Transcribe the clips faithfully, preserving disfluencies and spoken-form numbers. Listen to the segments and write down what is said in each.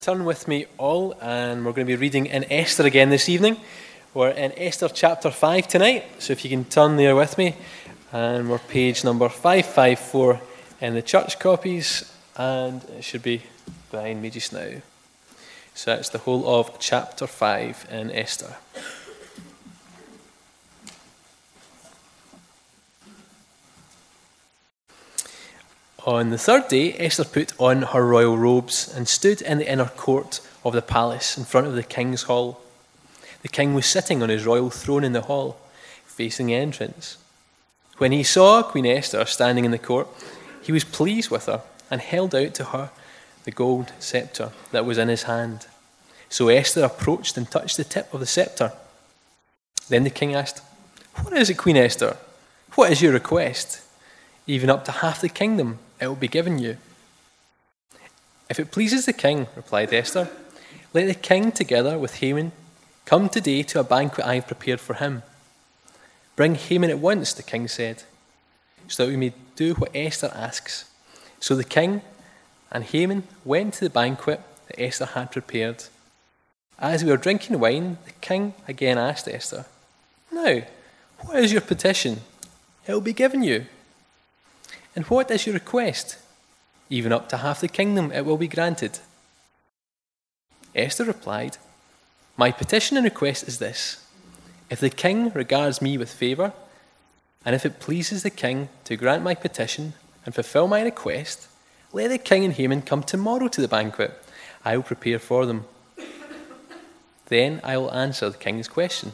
Turn with me all, and we're going to be reading in Esther again this evening. We're in Esther chapter five tonight, so if you can turn there with me, and we're page number five fifty-four in the church copies, and it should be behind me just now. So that's the whole of chapter five in Esther. On the third day, Esther put on her royal robes and stood in the inner court of the palace in front of the king's hall. The king was sitting on his royal throne in the hall, facing the entrance. When he saw Queen Esther standing in the court, he was pleased with her and held out to her the gold scepter that was in his hand. So Esther approached and touched the tip of the scepter. Then the king asked, "What is it, Queen Esther? What is your request? Even up to half the kingdom it will be given you." "If it pleases the king," replied Esther, "let the king together with Haman come today to a banquet I have prepared for him." "Bring Haman at once," the king said, "so that we may do what Esther asks." So the king and Haman went to the banquet that Esther had prepared. As we were drinking wine, the king again asked Esther, "Now, what is your petition? It will be given you. And what is your request? Even up to half the kingdom it will be granted." Esther replied, "My petition and request is this. If the king regards me with favour, and if it pleases the king to grant my petition and fulfil my request, let the king and Haman come tomorrow to the banquet I will prepare for them. Then I will answer the king's question."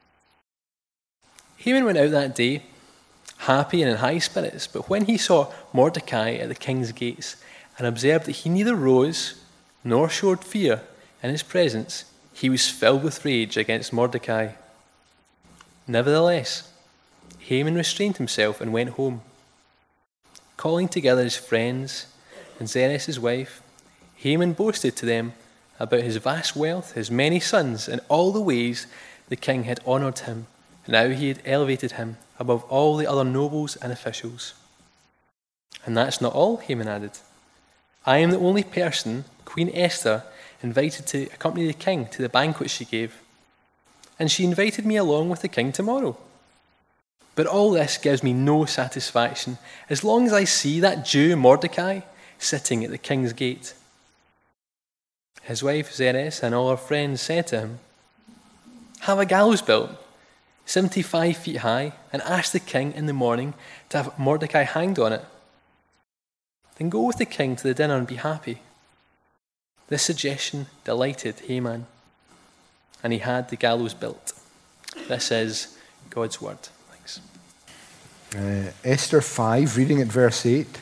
Haman went out that day, happy and in high spirits, but when he saw Mordecai at the king's gates and observed that he neither rose nor showed fear in his presence, he was filled with rage against Mordecai. Nevertheless, Haman restrained himself and went home. Calling together his friends and Zeresh his wife, Haman boasted to them about his vast wealth, his many sons, and all the ways the king had honoured him, and how he had elevated him above all the other nobles and officials. "And that's not all," Haman added. "I am the only person Queen Esther invited to accompany the king to the banquet she gave, and she invited me along with the king tomorrow. But all this gives me no satisfaction as long as I see that Jew Mordecai sitting at the king's gate." His wife Zeresh and all her friends said to him, "Have a gallows built, seventy-five feet high, and ask the king in the morning to have Mordecai hanged on it. Then go with the king to the dinner and be happy." This suggestion delighted Haman, and he had the gallows built. This is God's word. Thanks. Uh, Esther five, reading at verse eight.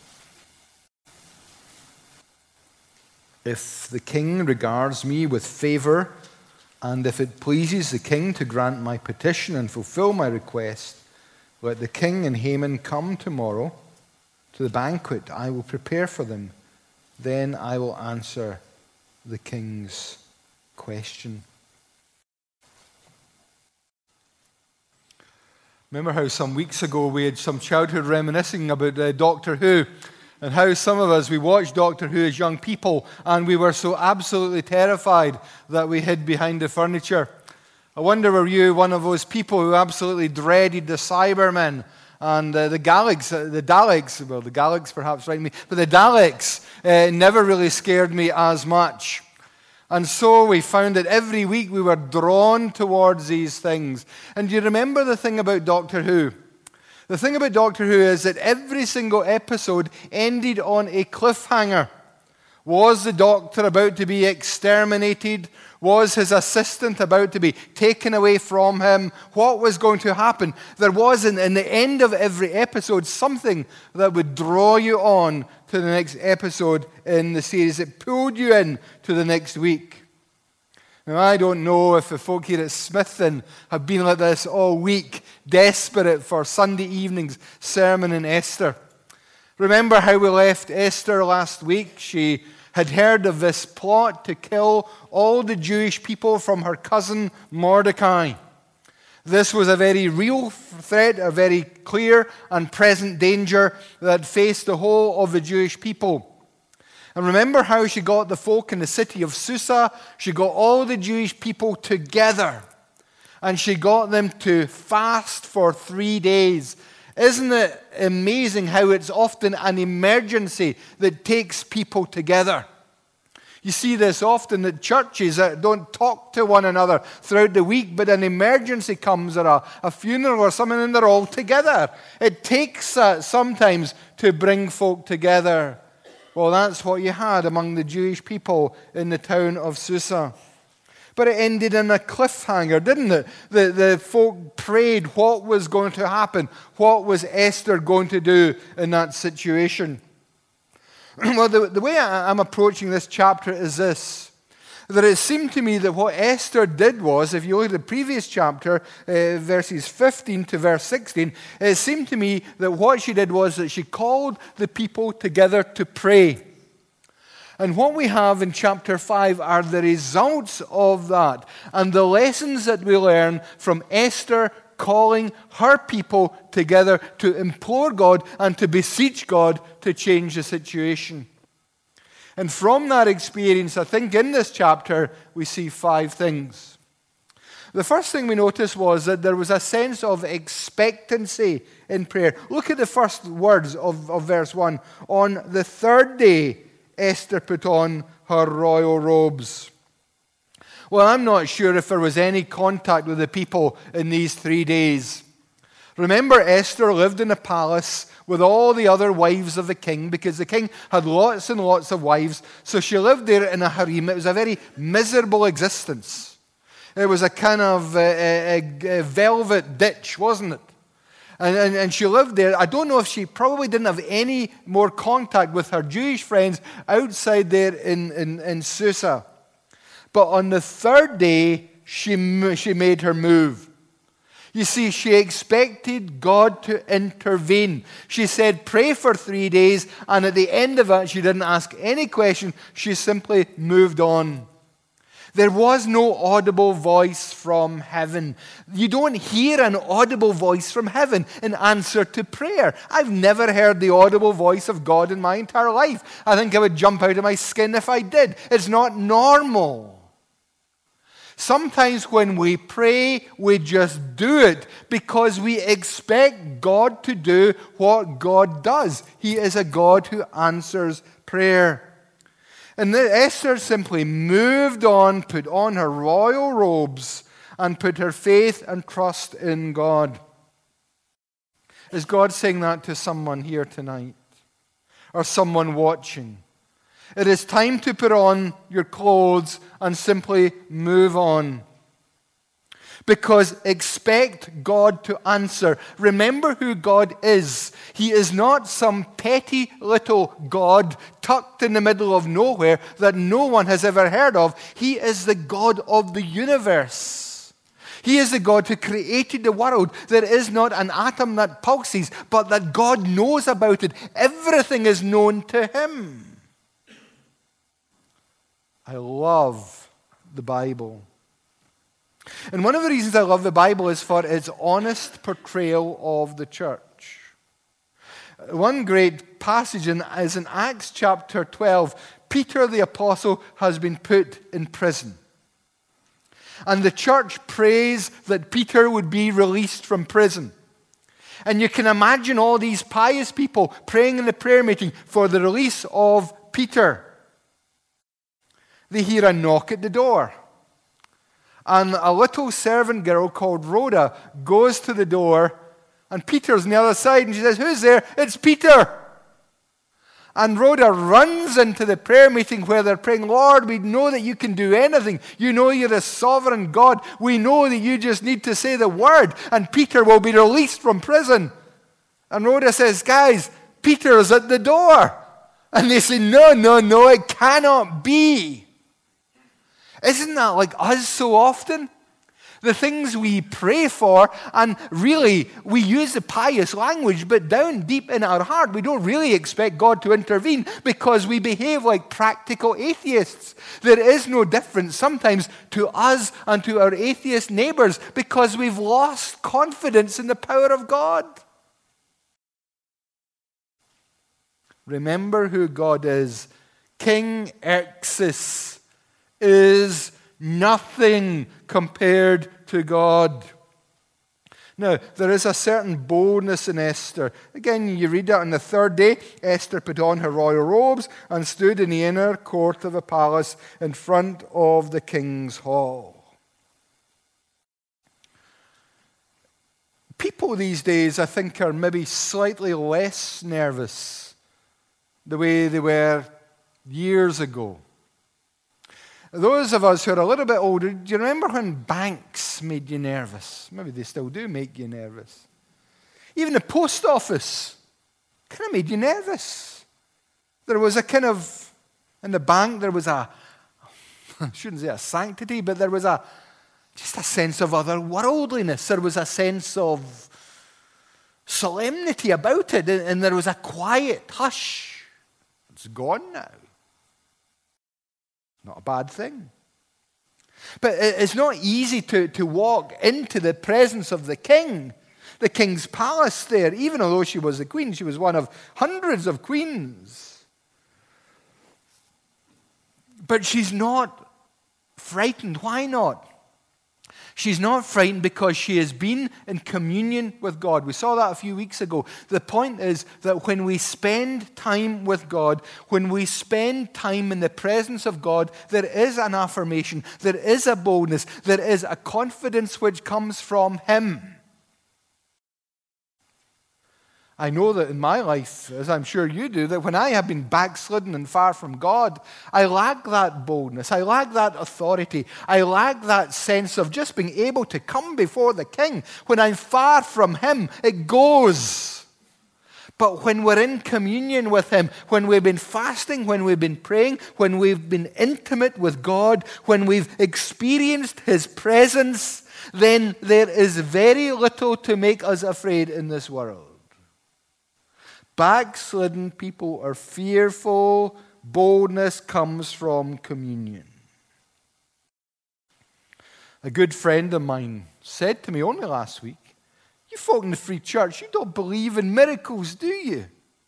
"If the king regards me with favour, and if it pleases the king to grant my petition and fulfill my request, let the king and Haman come tomorrow to the banquet I will prepare for them. Then I will answer the king's question." Remember how some weeks ago we had some childhood reminiscing about uh, Doctor Who, and how some of us, we watched Doctor Who as young people, and we were so absolutely terrified that we hid behind the furniture. I wonder, were you one of those people who absolutely dreaded the Cybermen and uh, the Daleks, uh, the Daleks, well, the Daleks perhaps right me, but the Daleks uh, never really scared me as much. And so we found that every week we were drawn towards these things. And do you remember the thing about Doctor Who? The thing about Doctor Who is that every single episode ended on a cliffhanger. Was the Doctor about to be exterminated? Was his assistant about to be taken away from him? What was going to happen? There was, in, in the end of every episode, something that would draw you on to the next episode in the series. It pulled you in to the next week. Now, I don't know if the folk here at Smithton have been like this all week, desperate for Sunday evening's sermon in Esther. Remember how we left Esther last week? She had heard of this plot to kill all the Jewish people from her cousin Mordecai. This was a very real threat, a very clear and present danger that faced the whole of the Jewish people. And remember how she got the folk in the city of Susa? She got all the Jewish people together. And she got them to fast for three days. Isn't it amazing how it's often an emergency that takes people together? You see this often at churches that don't talk to one another throughout the week, but an emergency comes or a, a funeral or something and they're all together. It takes uh, sometimes to bring folk together. Well, that's what you had among the Jewish people in the town of Susa. But it ended in a cliffhanger, didn't it? The, the folk prayed what was going to happen. What was Esther going to do in that situation? Well, the, the way I, I'm approaching this chapter is this. That it seemed to me that what Esther did was, if you look at the previous chapter, uh, verses fifteen to verse sixteen, it seemed to me that what she did was that she called the people together to pray. And what we have in chapter five are the results of that and the lessons that we learn from Esther calling her people together to implore God and to beseech God to change the situation. And from that experience, I think in this chapter, we see five things. The first thing we noticed was that there was a sense of expectancy in prayer. Look at the first words of, of verse one. On the third day, Esther put on her royal robes. Well, I'm not sure if there was any contact with the people in these three days. Remember, Esther lived in a palace with all the other wives of the king because the king had lots and lots of wives. So she lived there in a harem. It was a very miserable existence. It was a kind of a, a, a velvet ditch, wasn't it? And, and, and she lived there. I don't know if she probably didn't have any more contact with her Jewish friends outside there in, in, in Susa. But on the third day, she, she made her move. You see, she expected God to intervene. She said, pray for three days, and at the end of it, she didn't ask any question. She simply moved on. There was no audible voice from heaven. You don't hear an audible voice from heaven in answer to prayer. I've never heard the audible voice of God in my entire life. I think I would jump out of my skin if I did. It's not normal. Sometimes when we pray, we just do it because we expect God to do what God does. He is a God who answers prayer. And Esther simply moved on, put on her royal robes, and put her faith and trust in God. Is God saying that to someone here tonight? Or someone watching? It is time to put on your clothes and simply move on. Because expect God to answer. Remember who God is. He is not some petty little God tucked in the middle of nowhere that no one has ever heard of. He is the God of the universe. He is the God who created the world. There is not an atom that pulses, but that God knows about it. Everything is known to Him. I love the Bible. And one of the reasons I love the Bible is for its honest portrayal of the church. One great passage in, is in Acts chapter twelve. Peter the apostle has been put in prison. And the church prays that Peter would be released from prison. And you can imagine all these pious people praying in the prayer meeting for the release of Peter. They hear a knock at the door. And a little servant girl called Rhoda goes to the door, and Peter's on the other side, and she says, "Who's there?" "It's Peter." And Rhoda runs into the prayer meeting where they're praying, "Lord, we know that you can do anything. You know you're a sovereign God. We know that you just need to say the word, and Peter will be released from prison." And Rhoda says, "Guys, Peter's at the door." And they say, "No, no, no, it cannot be." Isn't that like us so often? The things we pray for, and really, we use the pious language, but down deep in our heart, we don't really expect God to intervene because we behave like practical atheists. There is no difference sometimes to us and to our atheist neighbors because we've lost confidence in the power of God. Remember who God is. King Xerxes is nothing compared to God. Now, there is a certain boldness in Esther. Again, you read that on the third day, Esther put on her royal robes and stood in the inner court of the palace in front of the king's hall. People these days, I think, are maybe slightly less nervous the way they were years ago. Those of us who are a little bit older, do you remember when banks made you nervous? Maybe they still do make you nervous. Even the post office kind of made you nervous. There was a kind of, in the bank, there was a, I shouldn't say a sanctity, but there was a, just a sense of otherworldliness. There was a sense of solemnity about it, and there was a quiet hush. It's gone now. Not a bad thing. But it's not easy to, to walk into the presence of the king, the king's palace there, even although she was the queen. She was one of hundreds of queens. But she's not frightened. Why not? She's not frightened because she has been in communion with God. We saw that a few weeks ago. The point is that when we spend time with God, when we spend time in the presence of God, there is an affirmation, there is a boldness, there is a confidence which comes from Him. I know that in my life, as I'm sure you do, that when I have been backslidden and far from God, I lack that boldness. I lack that authority. I lack that sense of just being able to come before the King. When I'm far from Him, it goes. But when we're in communion with Him, when we've been fasting, when we've been praying, when we've been intimate with God, when we've experienced His presence, then there is very little to make us afraid in this world. Backslidden people are fearful. Boldness comes from communion. A good friend of mine said to me only last week, "You folk in the Free Church, you don't believe in miracles, do you?"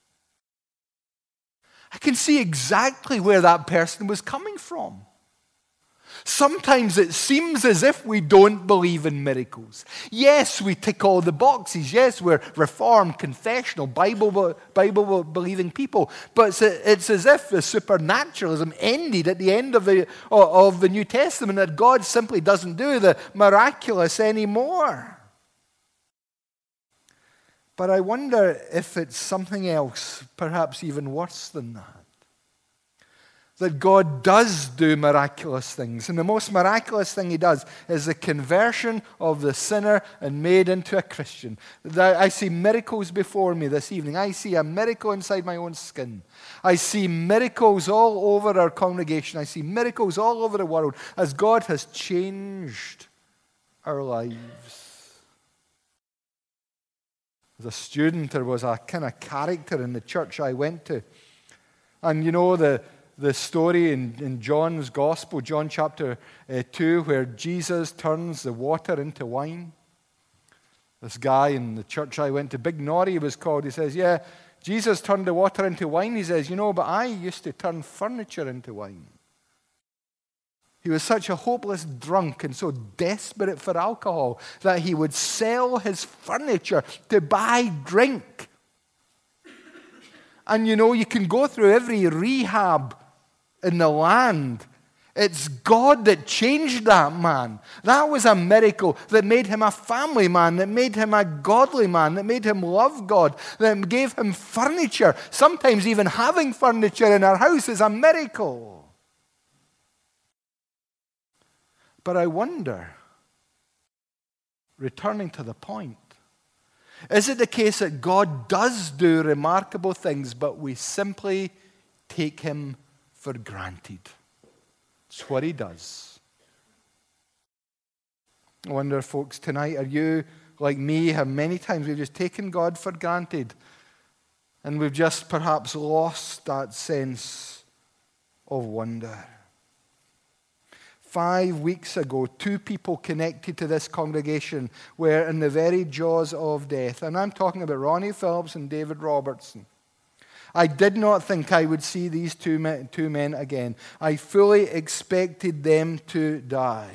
I can see exactly where that person was coming from. Sometimes it seems as if we don't believe in miracles. Yes, we tick all the boxes. Yes, we're reformed, confessional, Bible, Bible believing people. But it's, it's as if the supernaturalism ended at the end of the, of the New Testament, that God simply doesn't do the miraculous anymore. But I wonder if it's something else, perhaps even worse than that. That God does do miraculous things. And the most miraculous thing He does is the conversion of the sinner and made into a Christian. I see miracles before me this evening. I see a miracle inside my own skin. I see miracles all over our congregation. I see miracles all over the world as God has changed our lives. As a student, there was a kind of character in the church I went to. And you know, the The story in, in John's Gospel, John chapter uh, two, where Jesus turns the water into wine. This guy in the church I went to, Big Norrie he was called, he says, yeah, Jesus turned the water into wine. He says, you know, but I used to turn furniture into wine. He was such a hopeless drunk and so desperate for alcohol that he would sell his furniture to buy drink. And you know, you can go through every rehab in the land. It's God that changed that man. That was a miracle that made him a family man, that made him a godly man, that made him love God, that gave him furniture. Sometimes even having furniture in our house is a miracle. But I wonder, returning to the point, is it the case that God does do remarkable things, but we simply take Him for granted? It's what He does. I wonder, folks, tonight, are you like me? How many times we've just taken God for granted, and we've just perhaps lost that sense of wonder? Five weeks ago, two people connected to this congregation were in the very jaws of death. And I'm talking about Ronnie Phillips and David Robertson. I did not think I would see these two men, two men again. I fully expected them to die.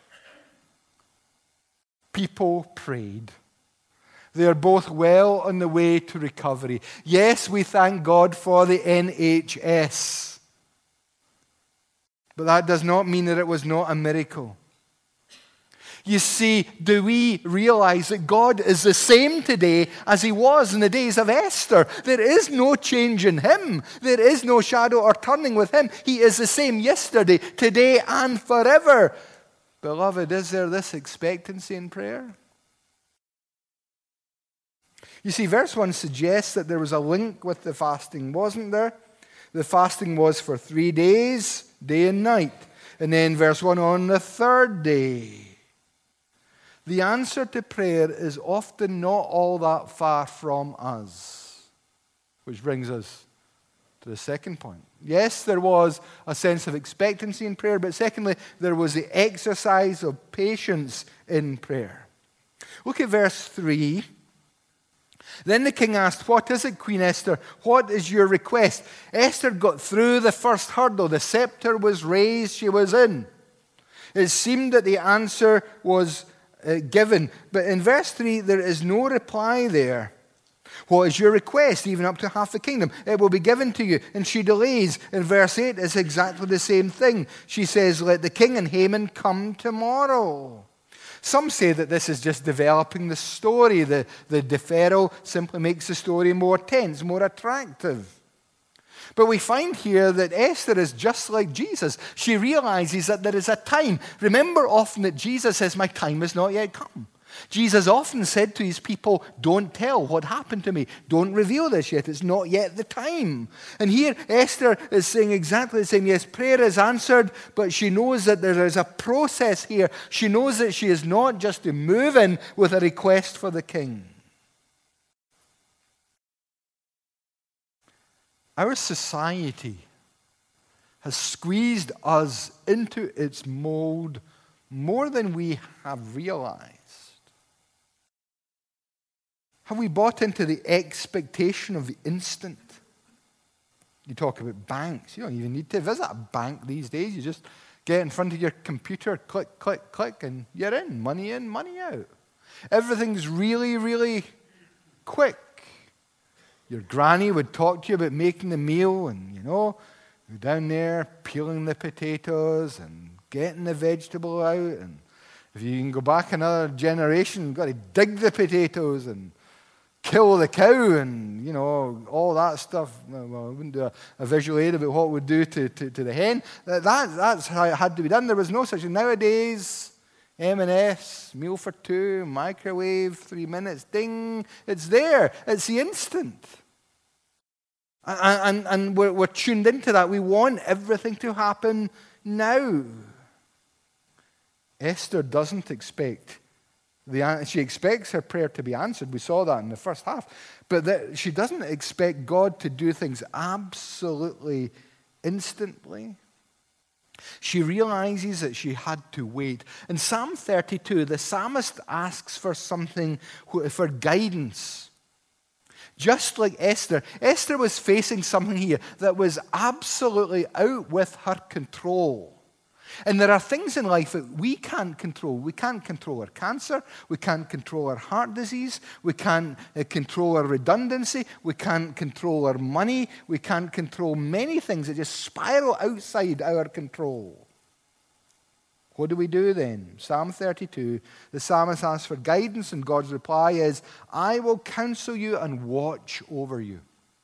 People prayed. They are both well on the way to recovery. Yes, we thank God for the N H S. But that does not mean that it was not a miracle. You see, do we realize that God is the same today as he was in the days of Esther? There is no change in him. There is no shadow or turning with him. He is the same yesterday, today, and forever. Beloved, is there this expectancy in prayer? You see, verse one suggests that there was a link with the fasting, wasn't there? The fasting was for three days, day and night. And then verse one, on the third day. The answer to prayer is often not all that far from us. Which brings us to the second point. Yes, there was a sense of expectancy in prayer, but secondly, there was the exercise of patience in prayer. Look at verse three. Then the king asked, what is it, Queen Esther? What is your request? Esther got through the first hurdle. The scepter was raised. She was in. It seemed that the answer was uh, given. But in verse three, there is no reply there. What is your request? Even up to half the kingdom. It will be given to you. And she delays. In verse eight, it's exactly the same thing. She says, let the king and Haman come tomorrow. Some say that this is just developing the story. The, the deferral simply makes the story more tense, more attractive. But we find here that Esther is just like Jesus. She realizes that there is a time. Remember often that Jesus says, my time has not yet come. Jesus often said to his people, don't tell what happened to me. Don't reveal this yet. It's not yet the time. And here Esther is saying exactly the same. Yes, prayer is answered, but she knows that there is a process here. She knows that she is not just to move in with a request for the king. Our society has squeezed us into its mold more than we have realized. Have we bought into the expectation of the instant? You talk about banks. You don't even need to visit a bank these days. You just get in front of your computer, click, click, click, and you're in. Money in, money out. Everything's really, really quick. Your granny would talk to you about making the meal and, you know, you're down there peeling the potatoes and getting the vegetable out. And if you can go back another generation, you've got to dig the potatoes and kill the cow and, you know, all that stuff. Well, I wouldn't do a, a visual aid about what it would do to, to, to the hen. That, that's how it had to be done. There was no such thing. Nowadays, M and S, meal for two, microwave, three minutes, ding, it's there. It's the instant. And, and, and we're, we're tuned into that. We want everything to happen now. Esther doesn't expect The, she expects her prayer to be answered. We saw that in the first half. But that she doesn't expect God to do things absolutely instantly. She realizes that she had to wait. In Psalm thirty-two, the psalmist asks for something, for guidance. Just like Esther. Esther was facing something here that was absolutely out with her control. And there are things in life that we can't control. We can't control our cancer. We can't control our heart disease. We can't uh, control our redundancy. We can't control our money. We can't control many things that just spiral outside our control. What do we do then? Psalm thirty-two, the psalmist asks for guidance, and God's reply is, I will counsel you and watch over you.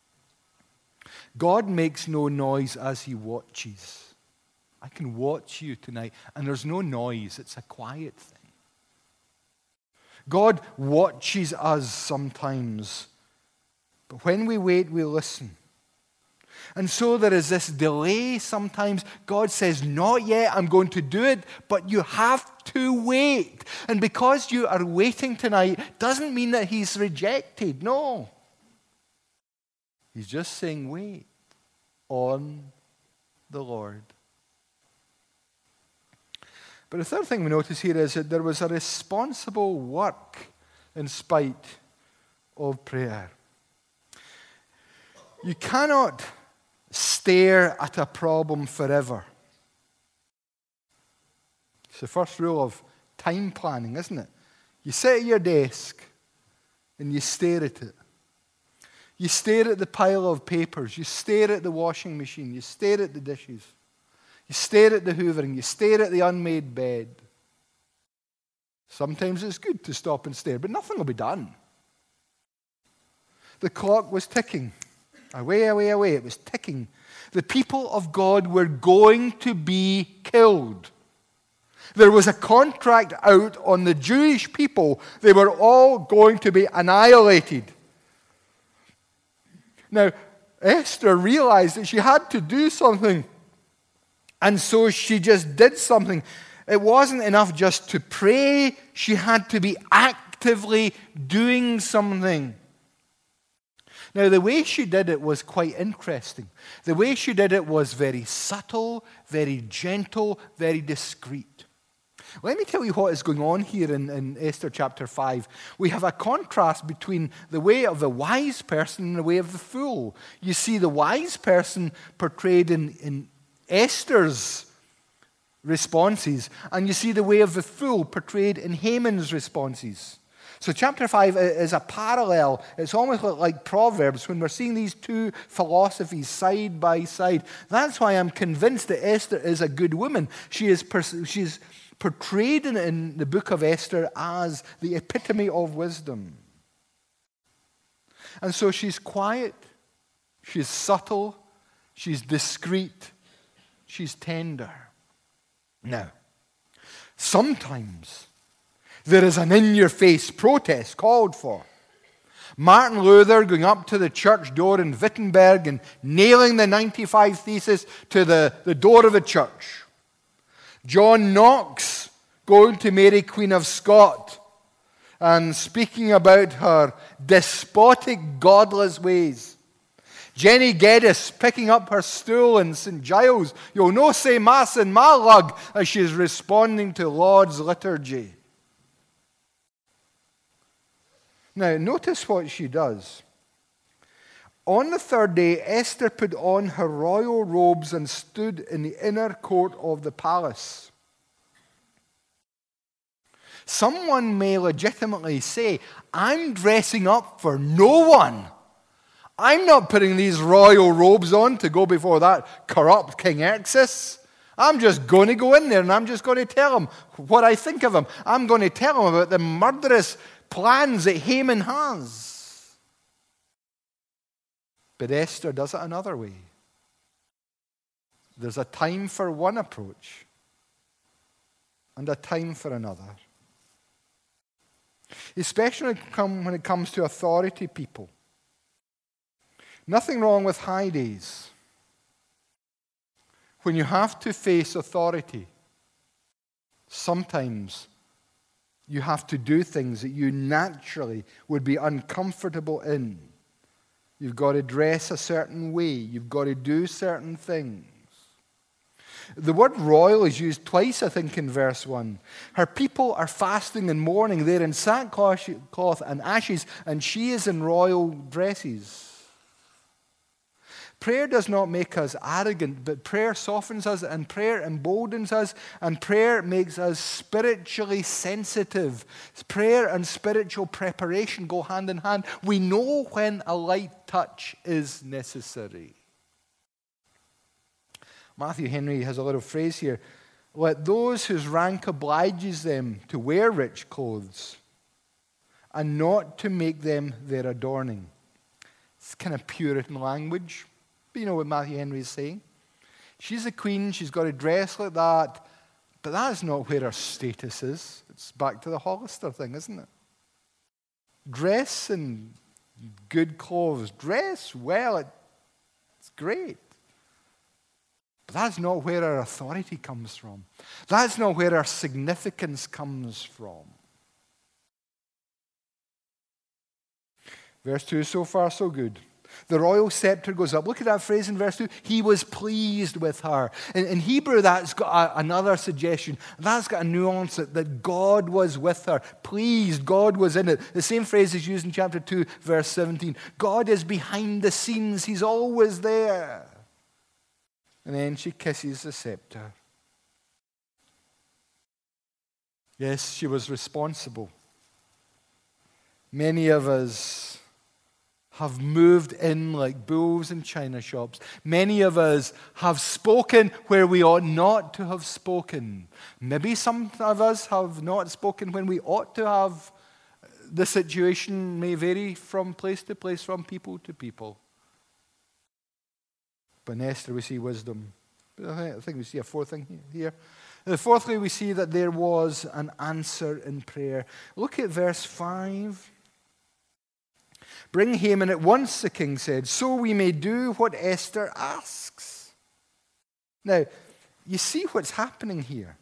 God makes no noise as he watches. I can watch you tonight, and there's no noise. It's a quiet thing. God watches us sometimes, but when we wait, we listen. And so there is this delay sometimes. God says, not yet, I'm going to do it, but you have to wait. And because you are waiting tonight, doesn't mean that he's rejected. No. He's just saying, wait on the Lord. But the third thing we notice here is that there was a responsible work in spite of prayer. You cannot stare at a problem forever. It's the first rule of time planning, isn't it? You sit at your desk and you stare at it. You stare at the pile of papers. You stare at the washing machine. You stare at the dishes. You stare at the hoovering. You stare at the unmade bed. Sometimes it's good to stop and stare, but nothing will be done. The clock was ticking. Away, away, away. It was ticking. The people of God were going to be killed. There was a contract out on the Jewish people. They were all going to be annihilated. Now, Esther realized that she had to do something. And so she just did something. It wasn't enough just to pray. She had to be actively doing something. Now, the way she did it was quite interesting. The way she did it was very subtle, very gentle, very discreet. Let me tell you what is going on here in, in Esther chapter five. We have a contrast between the way of the wise person and the way of the fool. You see the wise person portrayed in, in Esther's responses, and you see the way of the fool portrayed in Haman's responses. So chapter five is a parallel. It's almost like Proverbs when we're seeing these two philosophies side by side. That's why I'm convinced that Esther is a good woman. She is pers- she's portrayed in, in the book of Esther as the epitome of wisdom. And so she's quiet, she's subtle, she's discreet, she's tender. Now, sometimes there is an in-your-face protest called for. Martin Luther going up to the church door in Wittenberg and nailing the ninety-five Theses to the, the door of the church. John Knox going to Mary Queen of Scots and speaking about her despotic, godless ways. Jenny Geddes picking up her stool in Saint Giles. You'll no say Mass in my lug as she's responding to Lord's liturgy. Now, notice what she does. On the third day, Esther put on her royal robes and stood in the inner court of the palace. Someone may legitimately say, I'm dressing up for no one. I'm not putting these royal robes on to go before that corrupt King Xerxes. I'm just going to go in there and I'm just going to tell him what I think of him. I'm going to tell him about the murderous plans that Haman has. But Esther does it another way. There's a time for one approach and a time for another. Especially when it comes to authority people. Nothing wrong with high days. When you have to face authority, sometimes you have to do things that you naturally would be uncomfortable in. You've got to dress a certain way. You've got to do certain things. The word royal is used twice, I think, in verse one. Her people are fasting and mourning. They're in sackcloth and ashes, and she is in royal dresses. Prayer does not make us arrogant, but prayer softens us, and prayer emboldens us, and prayer makes us spiritually sensitive. Prayer and spiritual preparation go hand in hand. We know when a light touch is necessary. Matthew Henry has a little phrase here. Let those whose rank obliges them to wear rich clothes and not to make them their adorning. It's kind of Puritan language. But you know what Matthew Henry is saying? She's a queen, she's got to dress like that, but that is not where her status is. It's back to the Hollister thing, isn't it? Dress in good clothes, dress well, it's great. But that's not where our authority comes from. That's not where our significance comes from. Verse two, so far so good. The royal scepter goes up. Look at that phrase in verse two. He was pleased with her. In, in Hebrew, that's got a, another suggestion. That's got a nuance that, that God was with her. Pleased, God was in it. The same phrase is used in chapter two, verse seventeen. God is behind the scenes. He's always there. And then she kisses the scepter. Yes, she was responsible. Many of us have moved in like bulls in china shops. Many of us have spoken where we ought not to have spoken. Maybe some of us have not spoken when we ought to have. The situation may vary from place to place, from people to people. But in Esther we see wisdom. I think we see a fourth thing here. Fourthly, we see that there was an answer in prayer. Look at verse five. Bring Haman at once, the king said, so we may do what Esther asks. Now, you see what's happening here.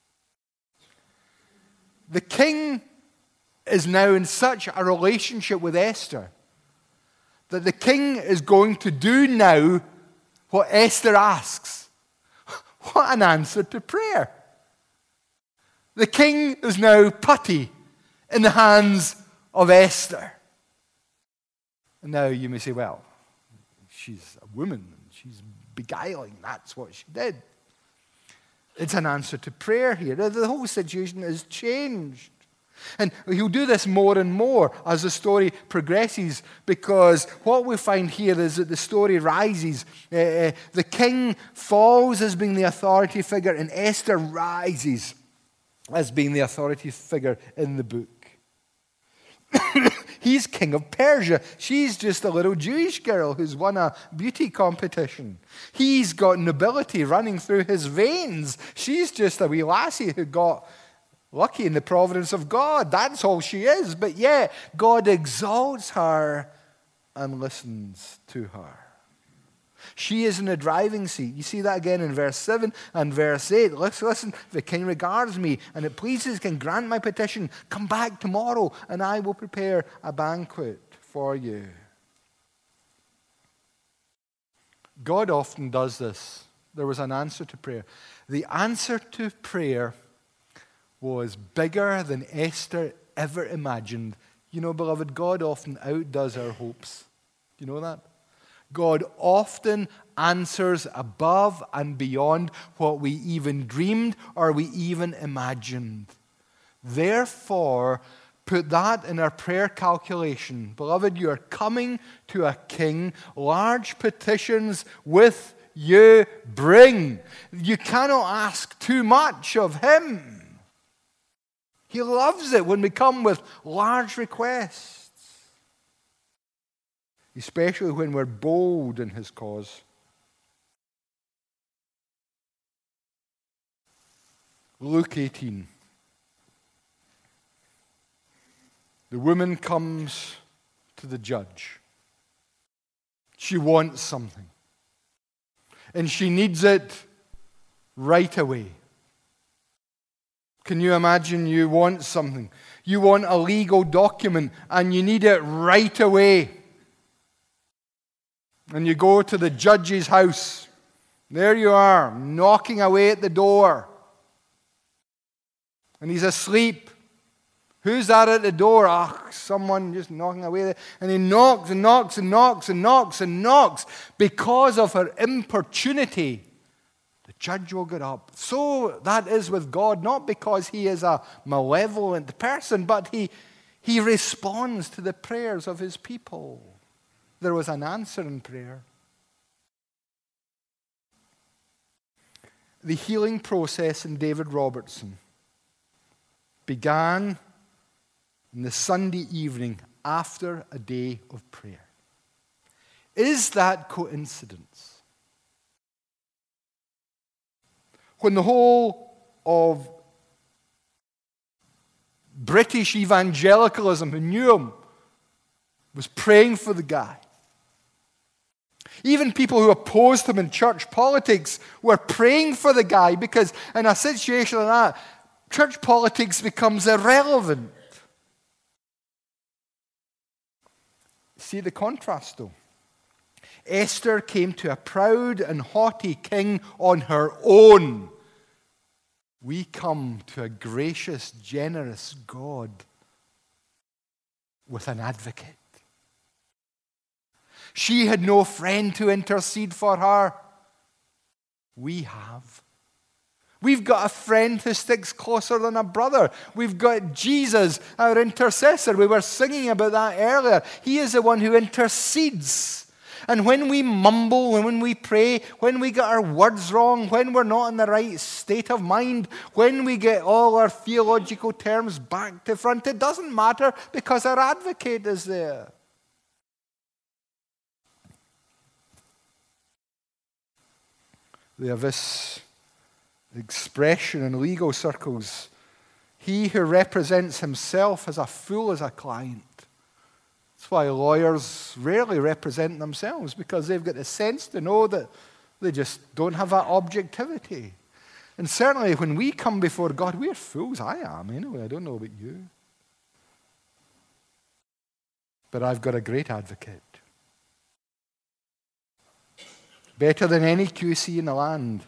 The king is now in such a relationship with Esther that the king is going to do now what Esther asks. What an answer to prayer. The king is now putty in the hands of Esther. And now you may say, well, she's a woman. She's beguiling. That's what she did. It's an answer to prayer here. The whole situation is changed. And he'll do this more and more as the story progresses, because what we find here is that the story rises. Uh, the king falls as being the authority figure, and Esther rises as being the authority figure in the book. He's king of Persia. She's just a little Jewish girl who's won a beauty competition. He's got nobility running through his veins. She's just a wee lassie who got lucky in the providence of God. That's all she is. But yet, God exalts her and listens to her. She is in the driving seat. You see that again in verse seven and verse eight. Listen, listen, the king regards me, and it pleases, can grant my petition. Come back tomorrow, and I will prepare a banquet for you. God often does this. There was an answer to prayer. The answer to prayer was bigger than Esther ever imagined. You know, beloved, God often outdoes our hopes. Do you know that? God often answers above and beyond what we even dreamed or we even imagined. Therefore, put that in our prayer calculation. Beloved, you are coming to a king. Large petitions with you bring. You cannot ask too much of him. He loves it when we come with large requests. Especially when we're bold in his cause. Luke eighteen. The woman comes to the judge. She wants something. And she needs it right away. Can you imagine you want something? You want a legal document and you need it right away. And you go to the judge's house. There you are, knocking away at the door. And he's asleep. Who's that at the door? Ah, oh, someone just knocking away. And he knocks and knocks and knocks and knocks and knocks. Because of her importunity, the judge will get up. So that is with God, not because he is a malevolent person, but he, he responds to the prayers of his people. There was an answer in prayer. The healing process in David Robertson began on the Sunday evening after a day of prayer. Is that coincidence? When the whole of British evangelicalism, who knew him, was praying for the guy. Even people who opposed him in church politics were praying for the guy, because in a situation like that, church politics becomes irrelevant. See the contrast though. Esther came to a proud and haughty king on her own. We come to a gracious, generous God with an advocate. She had no friend to intercede for her. We have. We've got a friend who sticks closer than a brother. We've got Jesus, our intercessor. We were singing about that earlier. He is the one who intercedes. And when we mumble and when we pray, when we get our words wrong, when we're not in the right state of mind, when we get all our theological terms back to front, it doesn't matter because our advocate is there. They have this expression in legal circles: he who represents himself as a fool is a client. That's why lawyers rarely represent themselves, because they've got the sense to know that they just don't have that objectivity. And certainly when we come before God, we're fools. I am, anyway. I don't know about you. But I've got a great advocate. Better than any Q C in the land.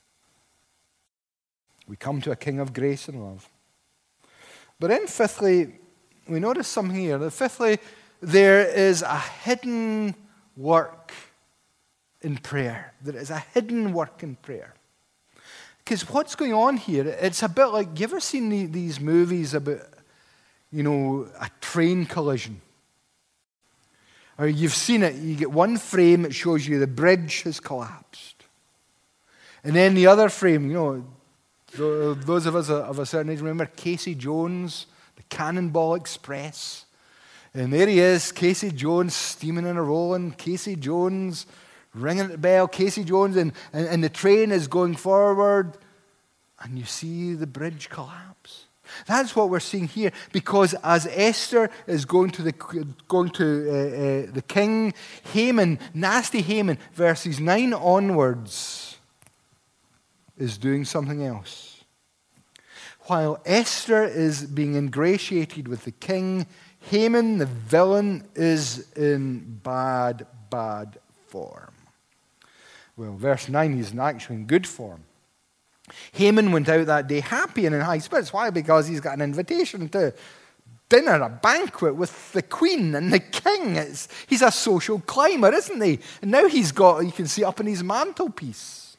We come to a King of grace and love. But then fifthly, we notice something here. That fifthly, there is a hidden work in prayer. There is a hidden work in prayer. Because what's going on here, it's a bit like, you ever seen the, these movies about, you know, a train collision? Or you've seen it, you get one frame that shows you the bridge has collapsed. And then the other frame, you know, those of us of a certain age remember Casey Jones, the Cannonball Express. And there he is, Casey Jones steaming and a rolling, Casey Jones ringing the bell, Casey Jones, and, and, and the train is going forward, and you see the bridge collapse. That's what we're seeing here, because as Esther is going to the going to uh, uh, the king, Haman, nasty Haman, verses nine onwards, is doing something else. While Esther is being ingratiated with the king, Haman, the villain, is in bad, bad form. Well, verse nine, he's actually in good form. Haman went out that day happy and in high spirits. Why? Because he's got an invitation to dinner, a banquet with the queen and the king. It's, he's a social climber, isn't he? And now he's got, you can see up in his mantelpiece.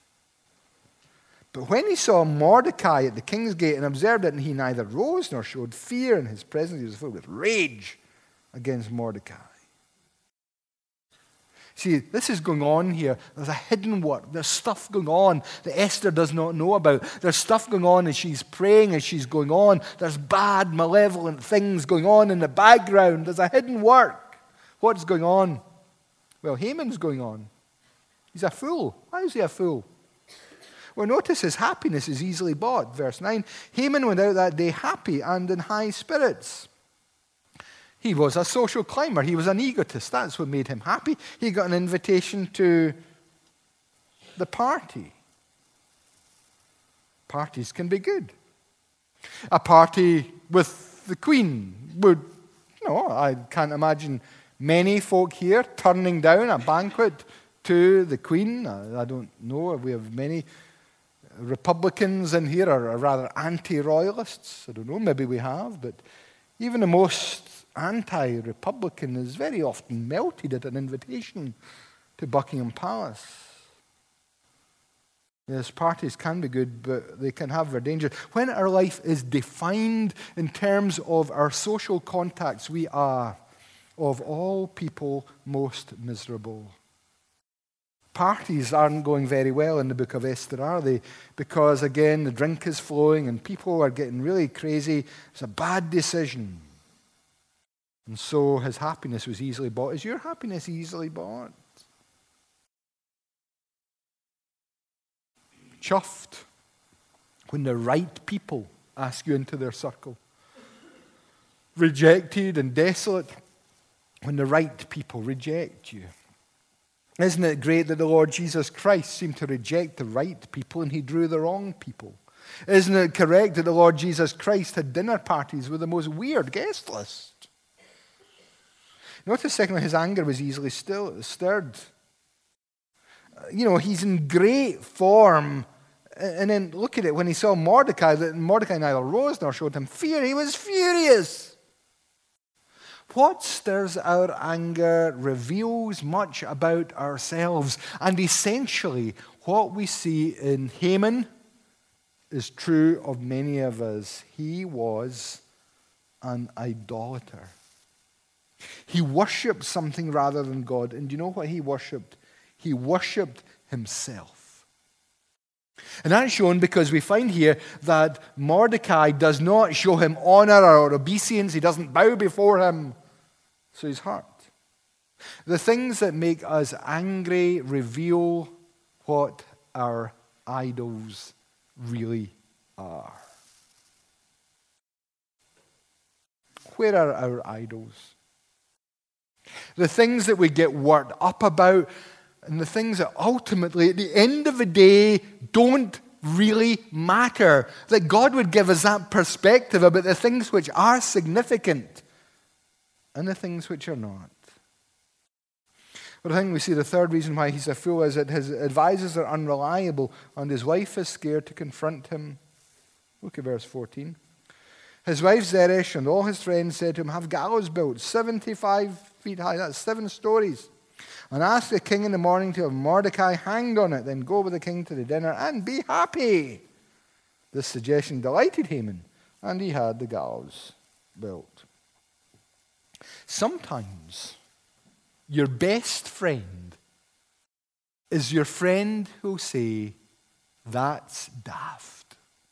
But when he saw Mordecai at the king's gate and observed it, and he neither rose nor showed fear in his presence, he was filled with rage against Mordecai. See, this is going on here. There's a hidden work. There's stuff going on that Esther does not know about. There's stuff going on as she's praying, as she's going on. There's bad, malevolent things going on in the background. There's a hidden work. What's going on? Well, Haman's going on. He's a fool. Why is he a fool? Well, notice his happiness is easily bought. Verse nine, Haman went out that day happy and in high spirits. He was a social climber. He was an egotist. That's what made him happy. He got an invitation to the party. Parties can be good. A party with the queen would, you know, I can't imagine many folk here turning down a banquet to the queen. I don't know if we have many Republicans in here, or rather anti-royalists. I don't know, maybe we have, but even the most anti-Republican is very often melted at an invitation to Buckingham Palace. Yes, parties can be good, but they can have their dangers. When our life is defined in terms of our social contacts, we are, of all people, most miserable. Parties aren't going very well in the book of Esther, are they? Because, again, the drink is flowing and people are getting really crazy. It's a bad decision. And so his happiness was easily bought. Is your happiness easily bought? Chuffed when the right people ask you into their circle. Rejected and desolate when the right people reject you. Isn't it great that the Lord Jesus Christ seemed to reject the right people and he drew the wrong people? Isn't it correct that the Lord Jesus Christ had dinner parties with the most weird guest list? Notice, secondly, his anger was easily still, stirred. You know, he's in great form. And then look at it. When he saw Mordecai, Mordecai neither rose nor showed him fear. He was furious. What stirs our anger reveals much about ourselves. And essentially, what we see in Haman is true of many of us. He was an idolater. He worshipped something rather than God. And do you know what he worshipped? He worshipped himself. And that's shown because we find here that Mordecai does not show him honor or obeisance. He doesn't bow before him. So he's hurt. The things that make us angry reveal what our idols really are. Where are our idols? The things that we get worked up about and the things that ultimately, at the end of the day, don't really matter. That God would give us that perspective about the things which are significant and the things which are not. But I think we see the third reason why he's a fool is that his advisors are unreliable and his wife is scared to confront him. Look at verse fourteen. His wife Zeresh and all his friends said to him, have gallows built, seventy-five feet high, that's seven stories. And ask the king in the morning to have Mordecai hanged on it, then go with the king to the dinner and be happy. This suggestion delighted Haman, and he had the gallows built. Sometimes your best friend is your friend who'll say, that's daft.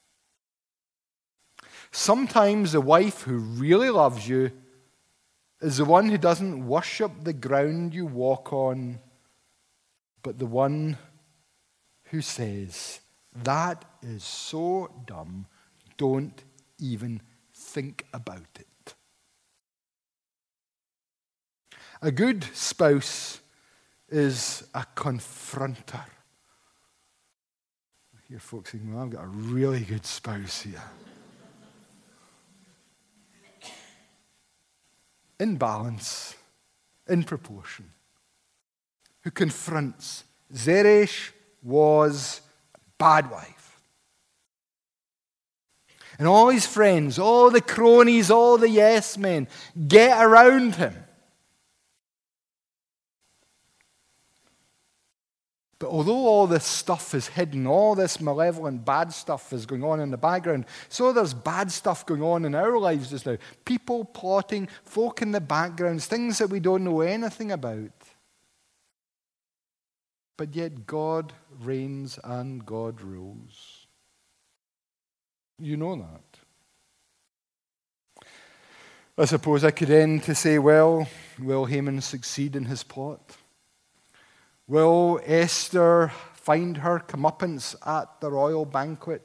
Sometimes the wife who really loves you is the one who doesn't worship the ground you walk on, but the one who says, that is so dumb, don't even think about it. A good spouse is a confronter. I hear folks saying, well, I've got a really good spouse here. In balance, in proportion, who confronts. Zeresh was a bad wife. And all his friends, all the cronies, all the yes men, get around him. But although all this stuff is hidden, all this malevolent bad stuff is going on in the background, so there's bad stuff going on in our lives just now. People plotting, folk in the backgrounds, things that we don't know anything about. But yet God reigns and God rules. You know that. I suppose I could end to say, well, will Haman succeed in his plot? Will Esther find her comeuppance at the royal banquet?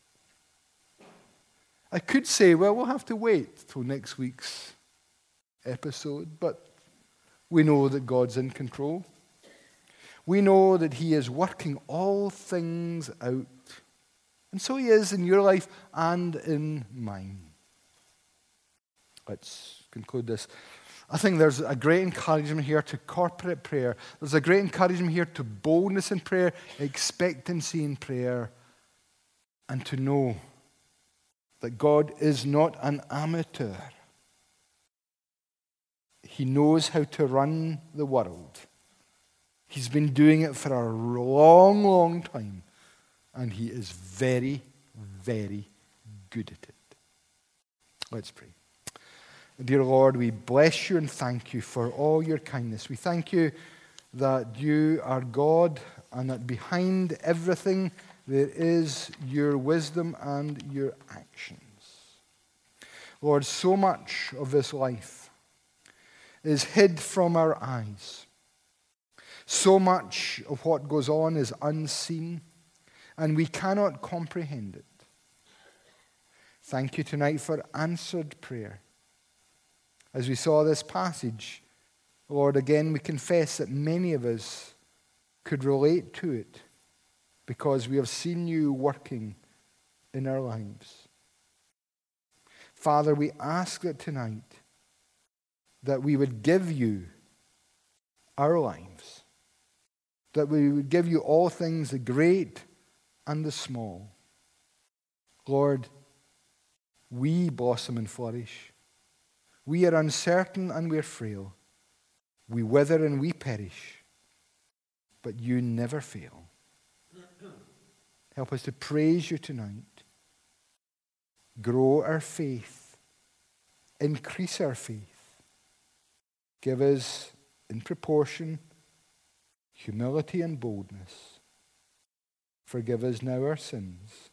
I could say, well, we'll have to wait till next week's episode, but we know that God's in control. We know that He is working all things out. And so He is in your life and in mine. Let's conclude this. I think there's a great encouragement here to corporate prayer. There's a great encouragement here to boldness in prayer, expectancy in prayer, and to know that God is not an amateur. He knows how to run the world. He's been doing it for a long, long time, and He is very, very good at it. Let's pray. Dear Lord, we bless you and thank you for all your kindness. We thank you that you are God and that behind everything there is your wisdom and your actions. Lord, so much of this life is hid from our eyes. So much of what goes on is unseen and we cannot comprehend it. Thank you tonight for answered prayer. As we saw this passage, Lord, again we confess that many of us could relate to it because we have seen you working in our lives. Father, we ask that tonight that we would give you our lives, that we would give you all things, the great and the small. Lord, we blossom and flourish. We are uncertain and we're frail. We wither and we perish. But you never fail. Help us to praise you tonight. Grow our faith. Increase our faith. Give us, in proportion, humility and boldness. Forgive us now our sins.